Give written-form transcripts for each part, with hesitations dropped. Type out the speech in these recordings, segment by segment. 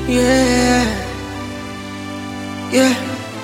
Yeah, yeah.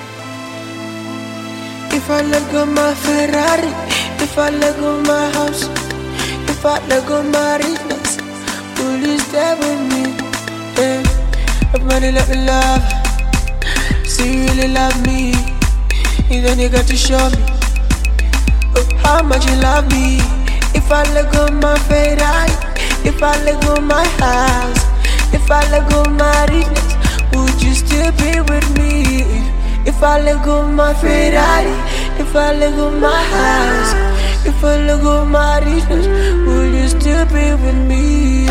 If I let go my Ferrari, if I let go my house, if I let go my richness, will you stay with me? Yeah. Everybody let me love. Say you really love me, and then you got to show me how much you love me. If I let go my Ferrari, if I let go my house, if I let go my richness, would you still be with me? If I let go my Ferrari, if I let go my house, if I let go my richness, would you still be with me?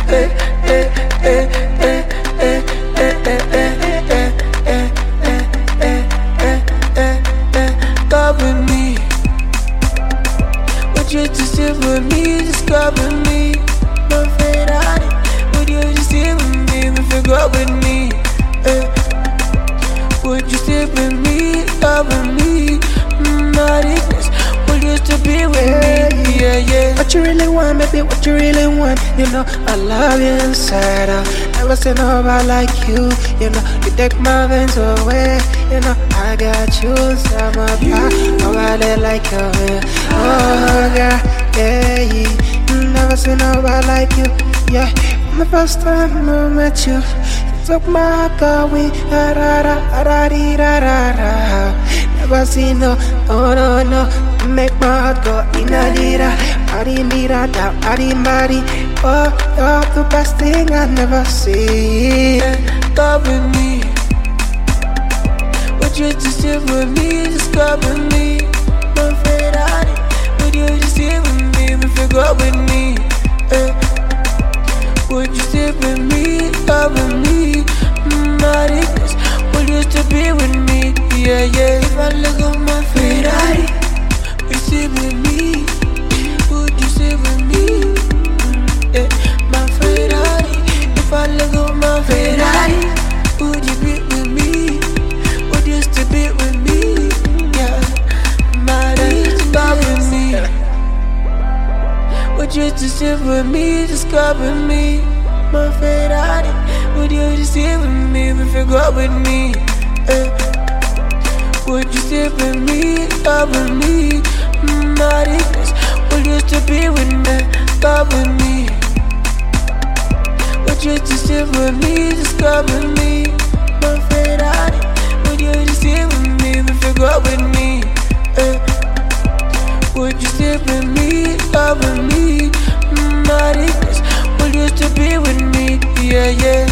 Cover me. Would you just sit with me, just cover me? My Ferrari, would you just sit with me, if you go with me? Would you sit with me, cover me? My weakness, would you still be with me? Yeah, yeah. What you really want, baby, what you really want? You know, I love you inside out. Never seen nobody like you. You know, you take my veins away. You know, I got you inside my heart. Nobody like you, yeah. Oh, girl, yeah. Never seen nobody like you, yeah. From the first time I met you, you took my heart away. Never seen no, make my heart go in-a-dee-da, body-dee-da-da, body-body. Oh, you're the best thing I never see. Cover me. Would you just sit with me, just cover me? My Ferrari, would you just sit with me, if you go with me? Would you sit with me, cover me? My weakness, would you still be with me? Yeah, yeah. If I let go my Ferrari, would you sit with me? Would you sit with me? Yeah, my Ferrari. If I let go my Ferrari, would you be with me? Would you still be with me? Yeah, my days, cover me. Would you just sit with me, just cover me? My Ferrari, would you just sit with me, if you go with me? Would you sit with me, cover me? My weakness, would you still be with me, cover me? Would you just sit with me, just cover me? My Ferrari, would you just sit with me, if you go with me? Would you sit with me, cover me? My weakness, would you still be with me? Yeah, yeah.